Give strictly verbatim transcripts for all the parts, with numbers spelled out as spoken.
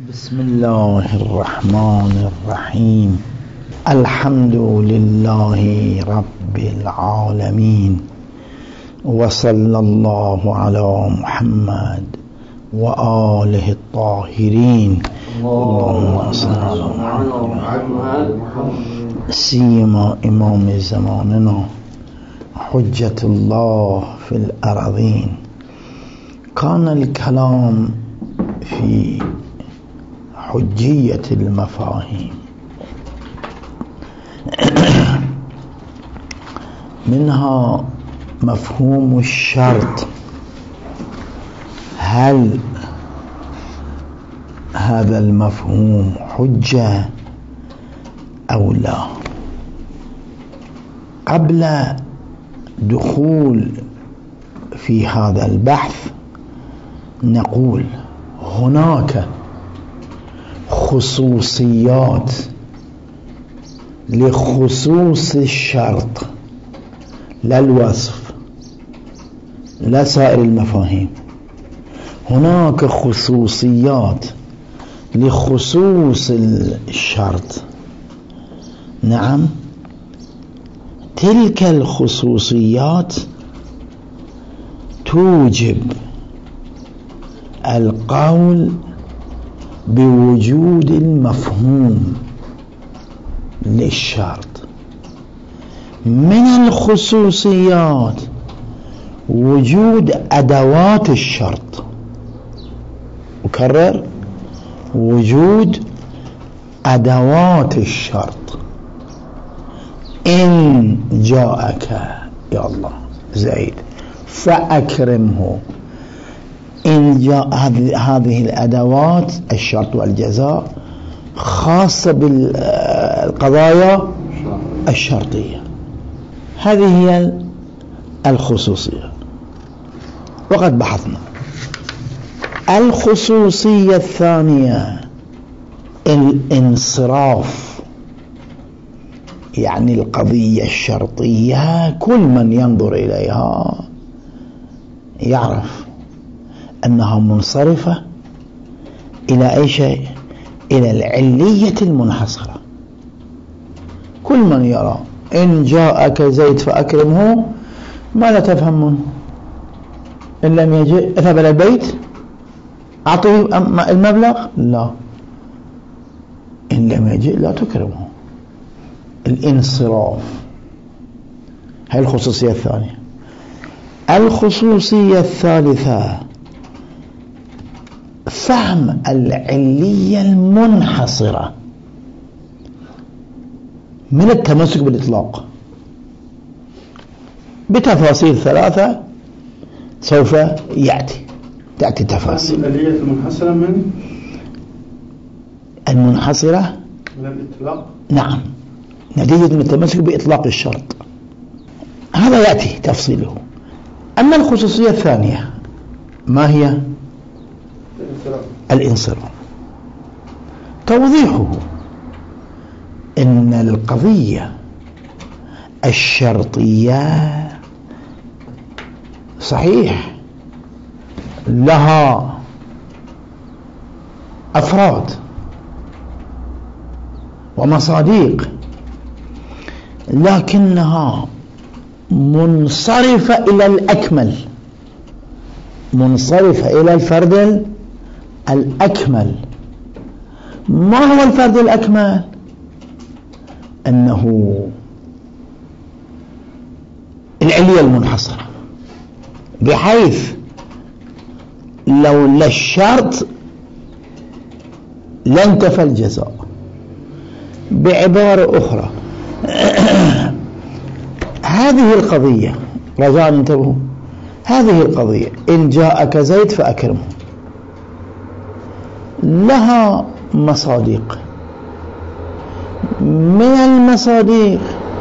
بسم الله الرحمن الرحيم. الحمد لله رب العالمين، وصلى الله على محمد وآله الطاهرين. اللهم صل على محمد سيما إمام زماننا حجة الله في الأرضين. كان الكلام في حجية المفاهيم، منها مفهوم الشرط. هل هذا المفهوم حجة أو لا؟ قبل دخول في هذا البحث نقول هناك خصوصيات لخصوص الشرط، لا الوصف، لا سائر المفاهيم. هناك خصوصيات لخصوص الشرط. نعم، تلك الخصوصيات توجب القول بوجود المفهوم للشرط. من الخصوصيات وجود أدوات الشرط. أكرر، وجود أدوات الشرط. إن جاءك يا الله زيد فأكرمه. إن جاء هذه الأدوات الشرط والجزاء خاصة بالقضايا الشرطية. هذه هي الخصوصية، وقد بحثنا. الخصوصية الثانية الانصراف، يعني القضية الشرطية كل من ينظر إليها يعرف أنها منصرفة إلى أي شيء؟ إلى العلية المنحصرة. كل من يرى إن جاءك زيد فأكرمه، ماذا تفهمون؟ إن لم يجئ اذهب إلى البيت أعطيه المبلغ؟ لا، إن لم يجئ لا تكرمه. الانصراف، هذه الخصوصية الثانية. الخصوصية الثالثة فهم العلية المنحصرة من التمسك بالإطلاق، بتفاصيل ثلاثة سوف يأتي تأتي تفاصيل. العلية المنحصرة من المنحصرة من الإطلاق. نعم، نتيجة من التمسك بإطلاق الشرط، هذا يأتي تفصيله. أما الخصوصية الثانية ما هي؟ الانصراف. توضيحه إن القضية الشرطية صحيح لها أفراد ومصادق، لكنها منصرفة إلى الأكمل، منصرفة إلى الفرد الأكمل. ما هو الفرد الأكمل؟ أنه العلية المنحصرة، بحيث لولا الشرط لانتفى الجزاء. بعبارة أخرى هذه القضية، رجاء انتبهوا، هذه القضية إن جاءك زيد فأكرمه لها مصادق. من المصادق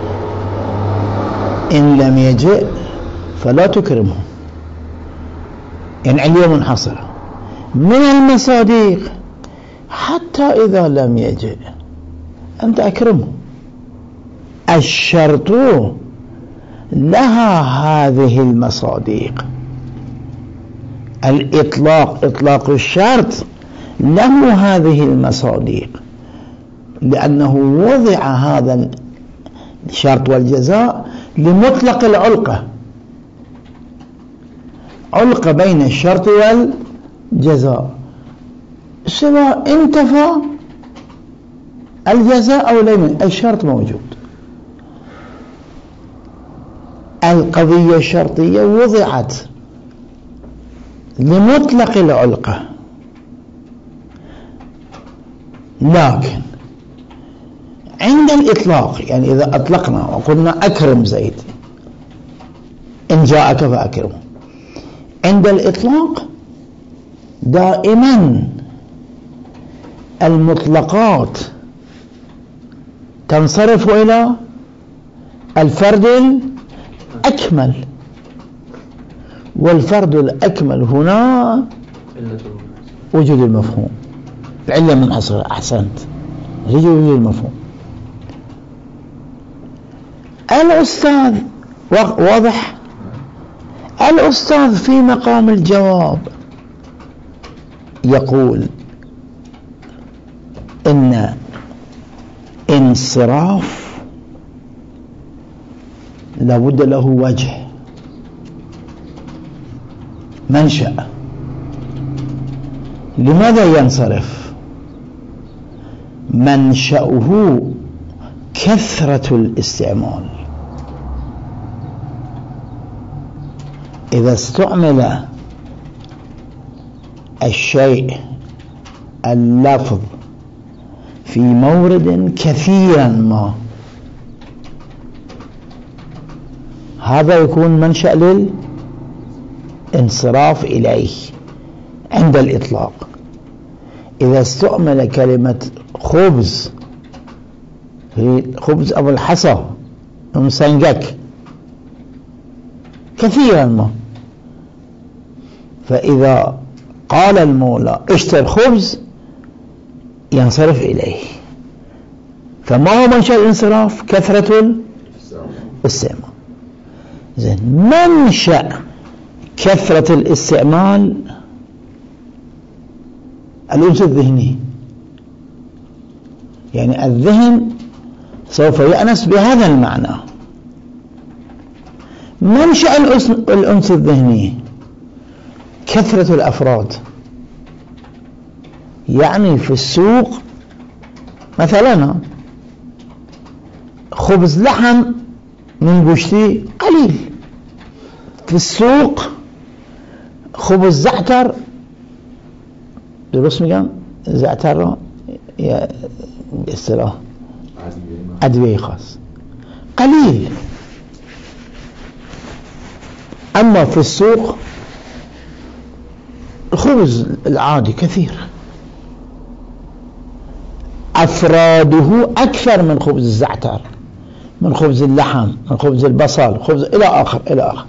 إن لم يجئ فلا تكرمه، يعني علية منحصرة. من المصادق حتى إذا لم يجئ أنت أكرمه. الشرط لها هذه المصادق. الإطلاق، إطلاق الشرط له هذه المصادق، لأنه وضع هذا الشرط والجزاء لمطلق العلقة، علقة بين الشرط والجزاء، سواء انتفى الجزاء أو لم، الشرط موجود. القضية الشرطية وضعت لمطلق العلقة، لكن عند الإطلاق، يعني إذا أطلقنا وقلنا أكرم زيد، إن جاءك فأكرمه، عند الإطلاق دائما المطلقات تنصرف إلى الفرد الأكمل، والفرد الأكمل هنا وجود المفهوم، العلة منحصرة. أحسنت، هي وجود المفهوم. الأستاذ واضح، الأستاذ في مقام الجواب يقول إن انصراف لابد له وجه، منشأ. لماذا ينصرف؟ منشأه كثرة الاستعمال. إذا استعمل الشيء اللفظ في مورد كثيرا ما، هذا يكون منشأ للانصراف إليه عند الإطلاق. إذا استعمل كلمة خبز في خبز أبو الحصى مسنجك كثيرا ما، فإذا قال المولى اشتر خبز ينصرف إليه. فما هو منشأ الانصراف؟ كثرة الاستعمال. زين، منشأ كثرة الاستعمال الأنس الذهني، يعني الذهن سوف يأنس بهذا المعنى. منشأ الأنس الذهني كثرة الأفراد، يعني في السوق مثلا خبز لحم من بشتي قليل، في السوق خبز زعتر درس مقام زعتر يا استراه أدوية خاص قليل، أما في السوق الخبز العادي كثير، أفراده أكثر من خبز الزعتر، من خبز اللحم، من خبز البصل، خبز إلى آخر إلى آخر.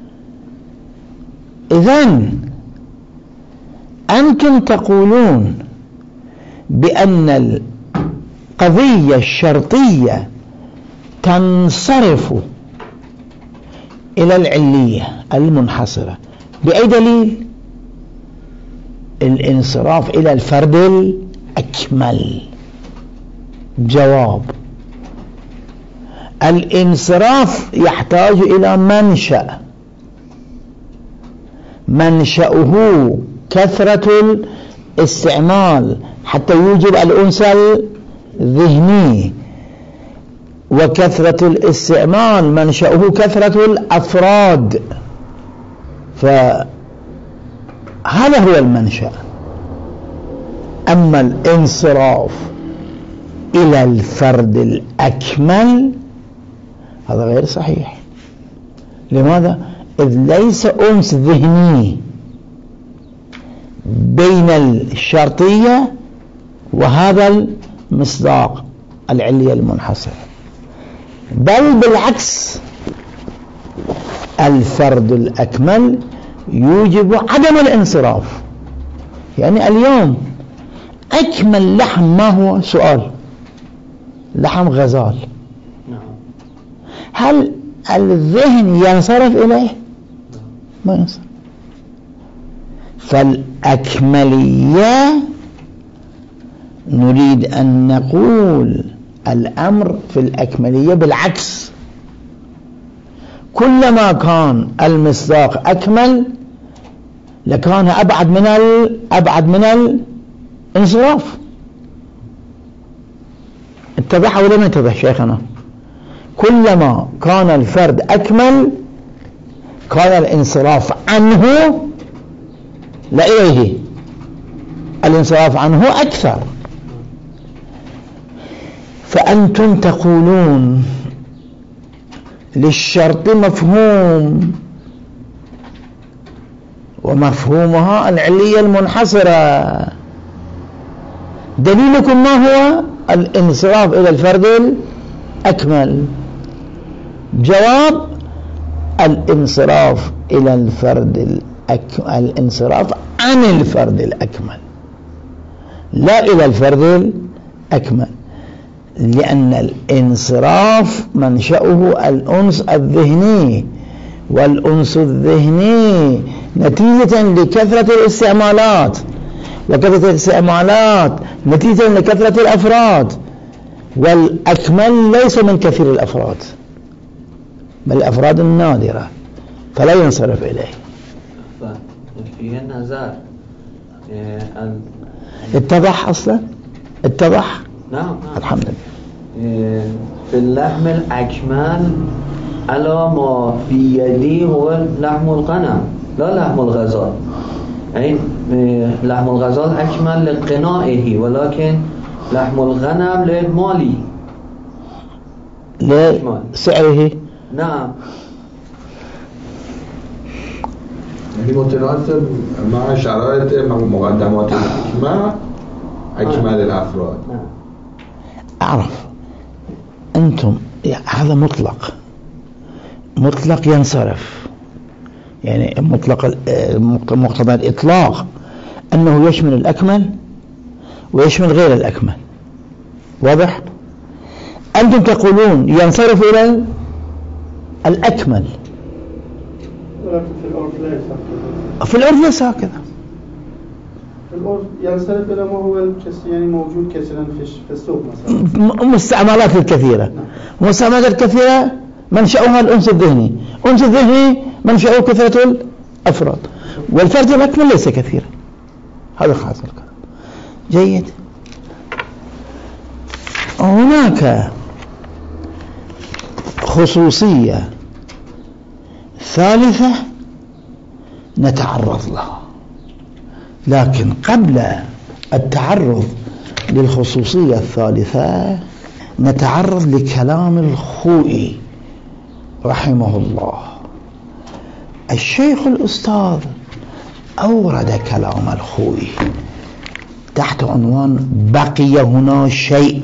إذن أنتم تقولون بأن القضية الشرطية تنصرف إلى العلية المنحصرة بأي دليل؟ الانصراف إلى الفرد الأكمل. جواب: الانصراف يحتاج إلى منشأ، منشأه كثرة الاستعمال حتى يوجب الأنس الذهني، وكثرة الاستعمال منشأه كثرة الأفراد، فهذا هو المنشأ. أما الانصراف إلى الفرد الأكمل هذا غير صحيح. لماذا؟ إذ ليس أنس ذهني بين الشرطية وهذا المصداق العلية المنحصرة، بل بالعكس، الفرد الأكمل يوجب عدم الانصراف. يعني اليوم أكمل لحم ما هو؟ سؤال. لحم غزال، هل الذهن ينصرف إليه؟ ما ينصرف. فالأكملية نريد أن نقول الأمر في الأكملية بالعكس، كلما كان المصداق أكمل لكان أبعد من أبعد من الانصراف. اتضح ولا ما اتضح شيخنا؟ كلما كان الفرد أكمل كان الانصراف عنه لا إليه، الانصراف عنه أكثر. فأنتم تقولون للشرط مفهوم، ومفهومها العلية المنحصرة. دليلكم ما هو؟ الانصراف إلى الفرد الأكمل. جواب: الانصراف إلى الفرد الأكمل، الانصراف عن الفرد الأكمل لا إلى الفرد الأكمل، لأن الانصراف منشأه الأنس الذهني، والأنس الذهني نتيجة لكثرة الاستعمالات، وكثرة الاستعمالات نتيجة لكثرة الأفراد، والأكمل ليس من كثير الأفراد بل الأفراد النادرة، فلا ينصرف إليه. فيه النظر اتضح أصلا؟ اتضح؟ نعم, نعم. الحمد لله. في اللحم الأكمل على ما في يدي هو لحم الغنم لا لحم الغزال، أي لحم الغزال أكمل لقنائه، ولكن لحم الغنم للمالي لسعره. نعم. يعني متناسب مع شرائط مقدمات الحكمة أكمل الأفراد. أعرف أنتم هذا مطلق مطلق ينصرف، يعني مطلق مقتضى الإطلاق أنه يشمل الأكمل ويشمل غير الأكمل. واضح؟ أنتم تقولون ينصرف إلى الأكمل، ولكن في العرف ليس هكذا. في العرف ليس هكذا. في العرف ينصرف إلى ما هو يعني موجود كثيرا في السوق مثلا. مستعملات الكثيرة، مستعملات الكثيرة منشأها الأنس الذهني، الأنس الذهني منشأه كثرة الأفراد، والفرد الأكمل ليس كثيرا. هذا خاص الكلام. جيد. هناك خصوصية ثالثة نتعرض لها، لكن قبل التعرض للخصوصية الثالثة نتعرض لكلام الخوئي رحمه الله. الشيخ الأستاذ أورد كلام الخوئي تحت عنوان بقي هنا شيء،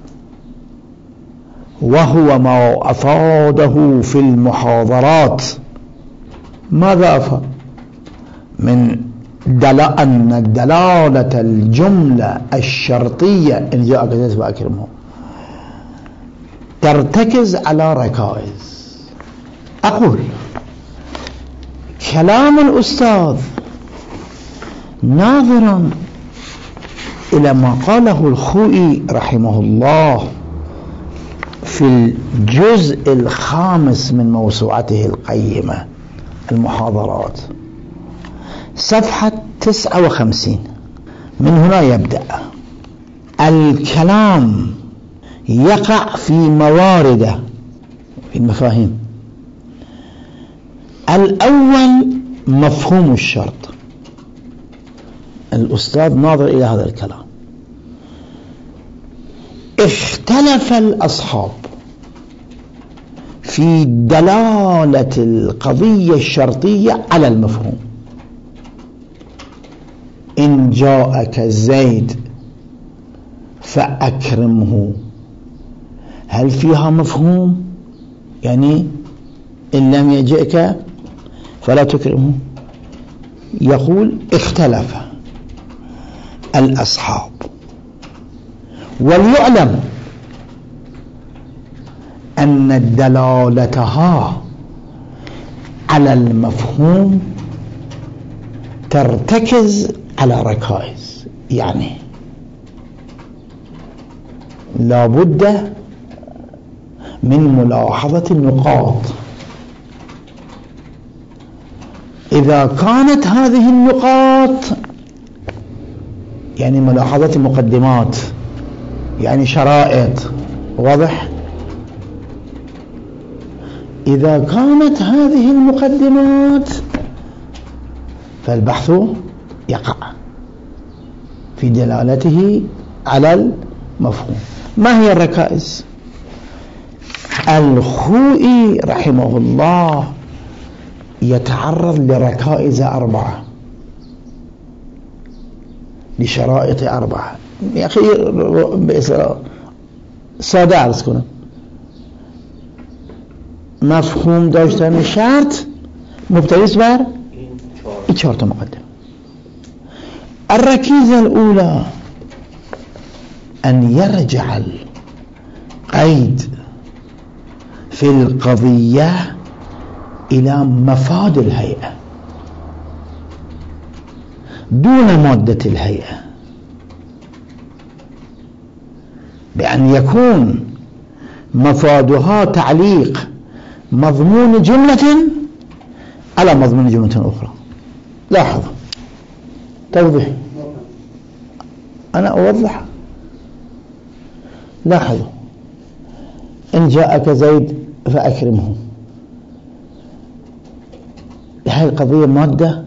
وهو ما أفاده في المحاضرات. ماذا أفاد؟ من دل... أن الدلالة الجملة الشرطية إن جاء كذا فأكرمه ترتكز على ركائز. أقول كلام الأستاذ ناظرا إلى ما قاله الخوئي رحمه الله في الجزء الخامس من موسوعته القيمة المحاضرات صفحة تسعة وخمسين. من هنا يبدأ الكلام يقع في موارده في المفاهيم. الأول مفهوم الشرط. الأستاذ ناظر إلى هذا الكلام. اختلف الأصحاب في دلالة القضية الشرطية على المفهوم. إن جاءك زيد فأكرمه، هل فيها مفهوم؟ يعني إن لم يجئك فلا تكرمه. يقول اختلف الأصحاب، وليعلم أن دلالتها على المفهوم ترتكز على ركائز. يعني لا بد من ملاحظة النقاط. إذا كانت هذه النقاط يعني ملاحظة مقدمات يعني شرائط، واضح؟ إذا كانت هذه المقدمات فالبحث يقع في دلالته على المفهوم. ما هي الركائز؟ الخوئي رحمه الله يتعرض لركائز أربعة، لشرائط أربعة. يا أخي سادة عرض مفهوم داشتن شرط مبتنی بر این چهار تا مقدمه. الركيزة الأولى أن يرجع القيد في القضية إلى مفاد الهيئة دون مادة الهيئة، بأن يكون مفادها تعليق مضمون جملة على مضمون جملة أخرى. لاحظ توضيح، أنا أوضح. لاحظوا، إن جاءك زيد فأكرمه، هذه القضية مادة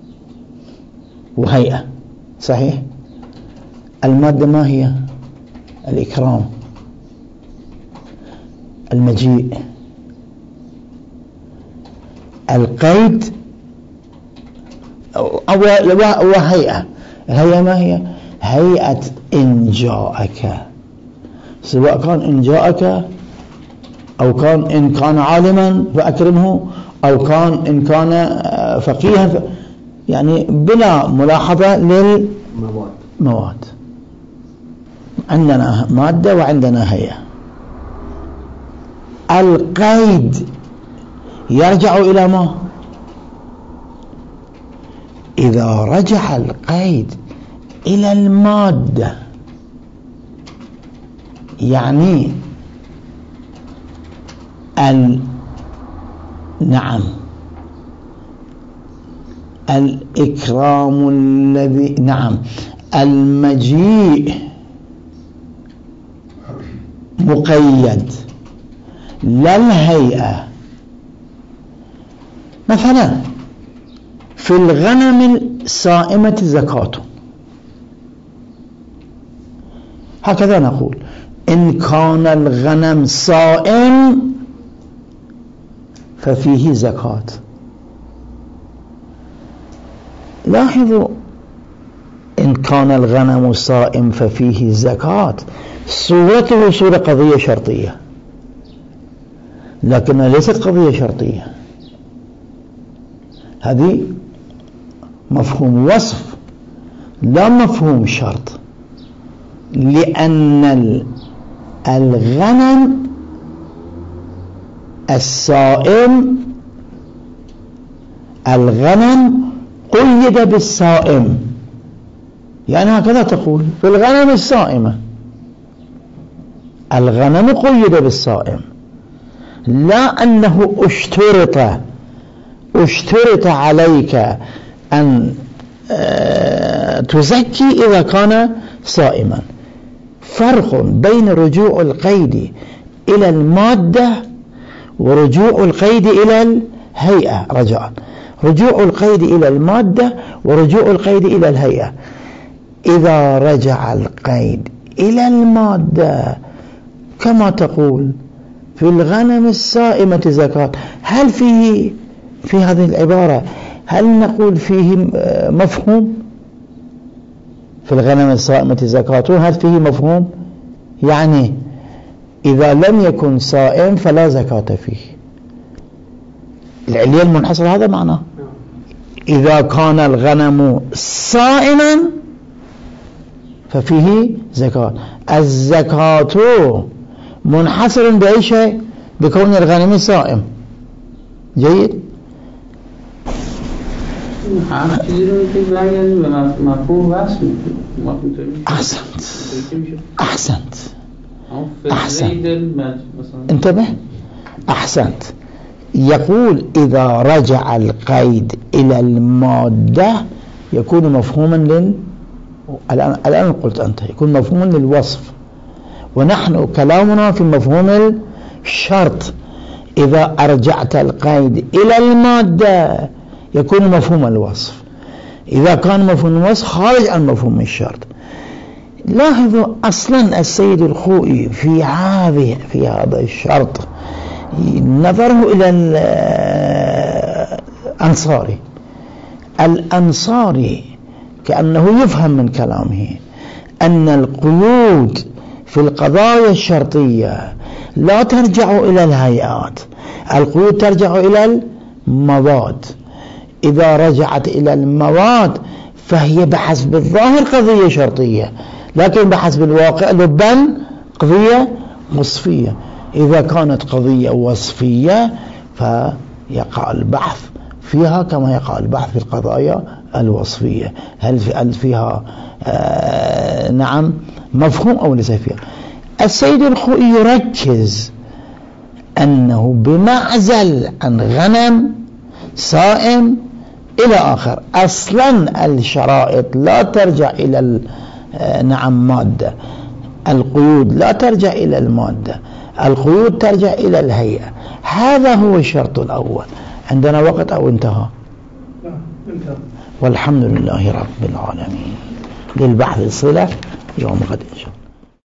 وهيئة، صحيح؟ المادة ما هي؟ الإكرام، المجيء. القيد أو هيئة. الهيئة ما هي؟ هيئة إن جاءك، سواء كان إن جاءك أو كان إن كان عالما فأكرمه أو كان إن كان فقيها ف... يعني بلا ملاحظة للمواد. عندنا مادة وعندنا هيئة. القيد يرجع إلى ما؟ إذا رجع القيد إلى المادة يعني ال نعم الإكرام الذي نعم المجيء مقيد لا الهيئة. مثلا في الغنم الصائمة زكاة، هكذا نقول إن كان الغنم صائم ففيه زكاة. لاحظوا، إن كان الغنم صائم ففيه زكاة، صورته صورة قضية شرطية، لكنها ليست قضية شرطية. هذه مفهوم وصف لا مفهوم شرط، لأن الغنم الصائم الغنم قيد بالصائم، يعني هكذا تقول في الغنم الصائمة الغنم قيد بالصائم، لا أنه اشترط اشترط عليك أن تزكي إذا كان صائما. فرق بين رجوع القيد إلى المادة ورجوع القيد إلى الهيئة. رجاء، رجوع القيد إلى المادة ورجوع القيد إلى الهيئة. إذا رجع القيد إلى المادة كما تقول في الغنم الصائمة زكاة، هل فيه في هذه العبارة هل نقول فيه مفهوم؟ في الغنم الصائمة زكاة هل فيه مفهوم؟ يعني إذا لم يكن صائم فلا زكاة فيه. العلية المنحصر هذا معناه. إذا كان الغنم صائما ففيه زكاة. الزكاة منحصر بأي شيء؟ بكون الغنم صائم. جيد؟ أحسنت أحسنت أحسن، انتبه، أحسنت. يقول إذا رجع القيد إلى المادة يكون مفهوما لل الآن الآن قلت أنت يكون مفهوما للوصف، ونحن كلامنا في مفهوم الشرط. إذا أرجعت القيد إلى المادة يكون مفهوم الوصف، إذا كان مفهوم الوصف خارج عن مفهوم الشرط. لاحظوا أصلا السيد الخوئي في هذه في هذا الشرط نظره إلى الأنصاري. الأنصاري كأنه يفهم من كلامه أن القيود في القضايا الشرطية لا ترجع إلى الهيئات، القيود ترجع إلى المواد. إذا رجعت إلى المواد فهي بحسب الظاهر قضية شرطية، لكن بحسب الواقع لبا قضية وصفية. إذا كانت قضية وصفية فيقع البحث فيها كما يقع البحث في القضايا الوصفية، هل فيها آه نعم مفهوم أو ليس فيها. السيد الخوئي يركز أنه بمعزل عن غنم صائم إلى آخر، أصلا الشرائط لا ترجع إلى نعم مادة، القيود لا ترجع إلى المادة، القيود ترجع إلى الهيئة. هذا هو الشرط الأول. عندنا وقت أو انتهى؟ والحمد لله رب العالمين. للبحث الصلة يوم غد إن شاء الله.